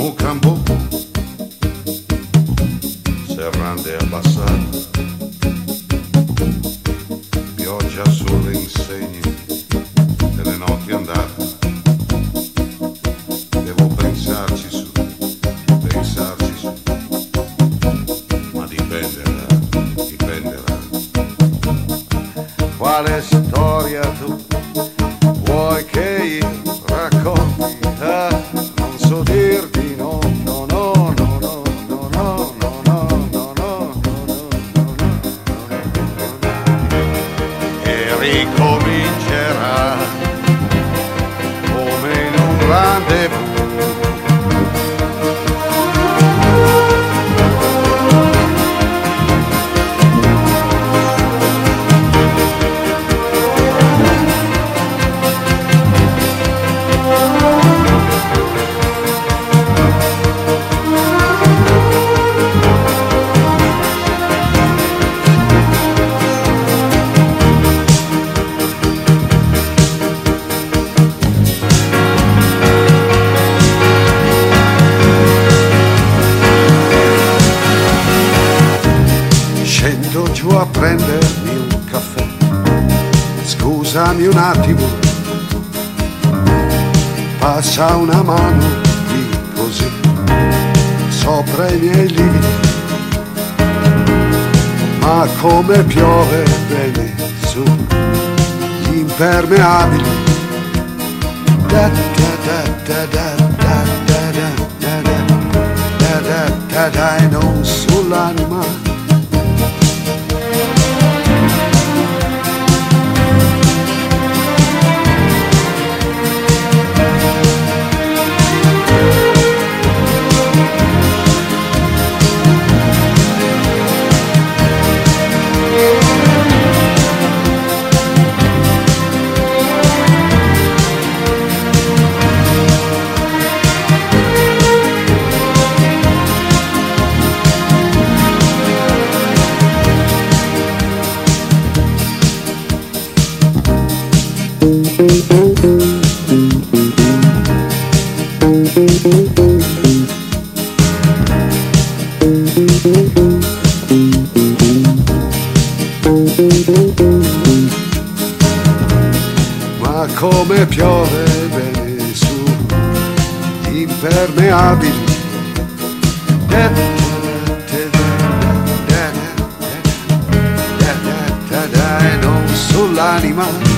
Mucambo, serrande abbassate, pioggia sulle insegne delle notti andate. Devo pensarci su, ma dipenderà. Quale storia tu vuoi che io racconti? Non so dirti no, no, no, no, no, no, no, no, no, no, no, e ricomincerà come in un rendezvous. Scendo giù a prendermi un caffè, scusami un attimo, passa una mano di così sopra i miei lividi, ma come piove bene su gli impermeabili. Da da da da da da da da da da da da e non sull'anima. Ma come piove bene su gli impermeabili. E non sull'anima.